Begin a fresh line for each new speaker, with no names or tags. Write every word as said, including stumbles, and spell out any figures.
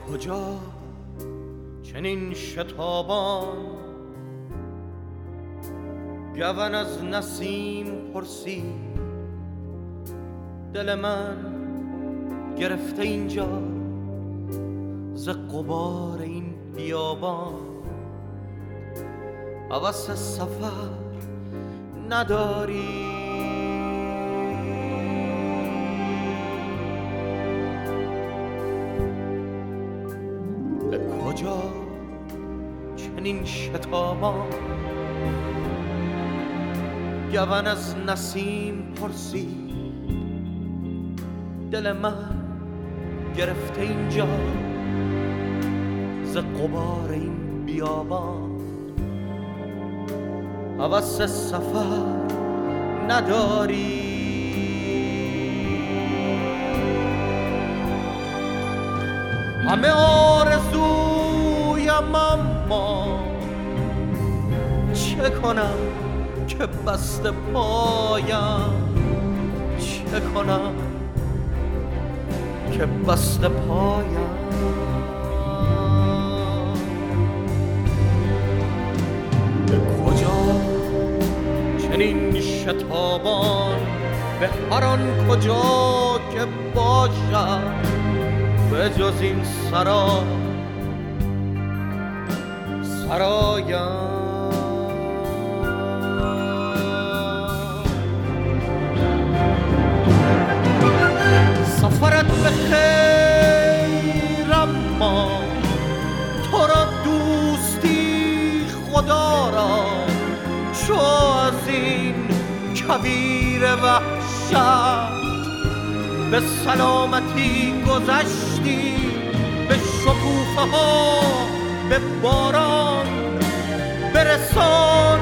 کجا چنین شتابان گون از نسیم پرسی، دل من گرفته اینجا ز غبار این بیابان. هوس سفر نداری، به کجا چنین شتابان گون از نسیم پرسی، دل من گرفته اینجا ز غبار این بیابان. هوس سفر نداری، همه آرزویم اما چه کنم که بسته پایم، چه کنم که بسته پایم. به کجا چنین شتابان، به هر آن کجا که باشد به جز این سرا سرایم. سفرت به خیر اما تو را دوستی خدا را، چو از این کویر وحشت به سلامتی گذشتی، به شکوفه ها به باران برسان